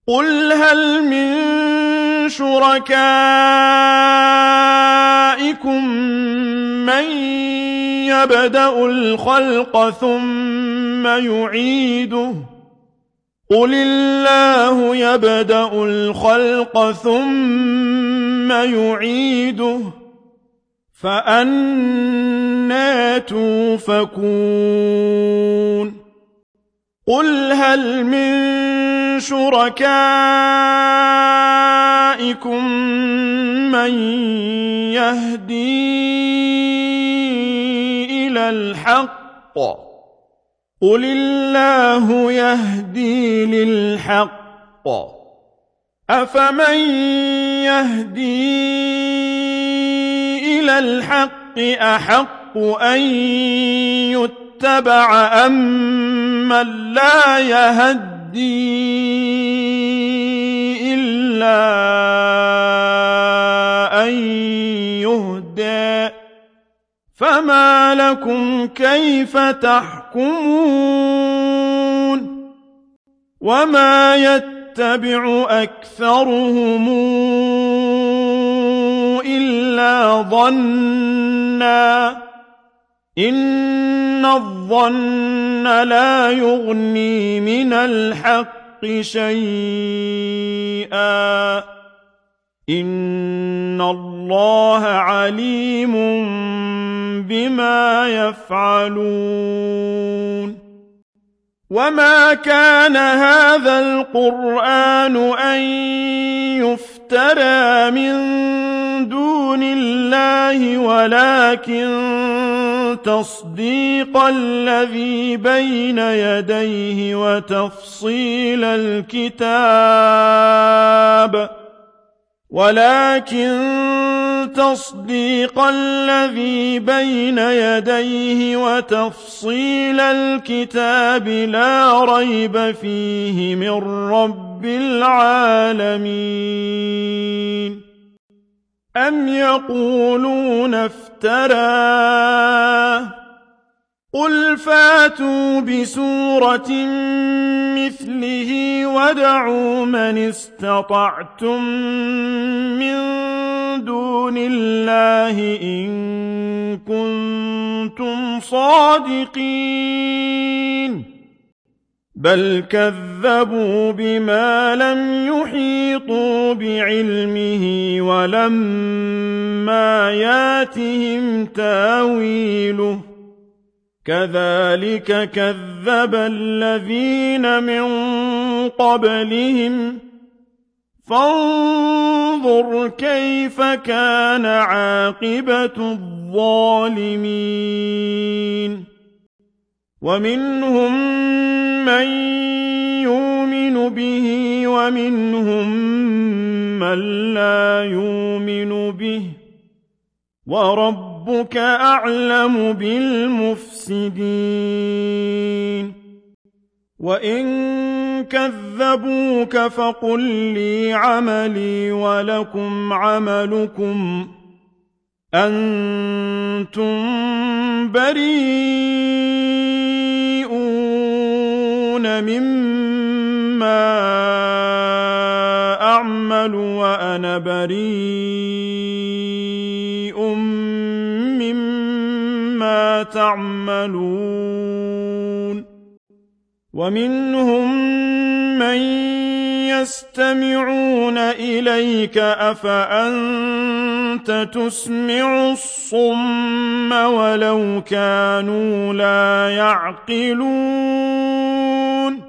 قل هل من شركائكم من يبدأ الخلق ثم يعيده قل الله يبدأ الخلق ثم يعيده فأنى توفكون قل هل من شركائكم من يهدي إلى الحق قل الله يهدي للحق أفمن يهدي إلى الحق أحق أن يتبع أمن لا يهدي إلا أن يهدى فما لكم كيف تحكمون وما يتبع أكثرهم إلا ظنًّا إن الظن لا يغني من الحق شيئا إن الله عليم بما يفعلون وما كان هذا القرآن أن يفترى من دون الله ولكن تصديق الذي بين يديه وتفصيل الكتاب لا ريب فيه من رب العالمين أم يقولون افتراه قل فاتوا بسورة مثله وادعوا من استطعتم من دون الله إن كنتم صادقين بل كذبوا بما لم يحيطوا بعلمه ولما ياتهم تاويله كذلك كذب الذين من قبلهم فانظر كيف كان عاقبة الظالمين ومنهم من يؤمن به ومنهم من لا يؤمن به وربك أعلم بالمفسدين وإن كذبوك فقل لي عملي ولكم عملكم أنتم بريئون مما أعمل وأنا بريء مما تعملون ومنهم من يستمعون إليك أفأنت تسمع الصم ولو كانوا لا يعقلون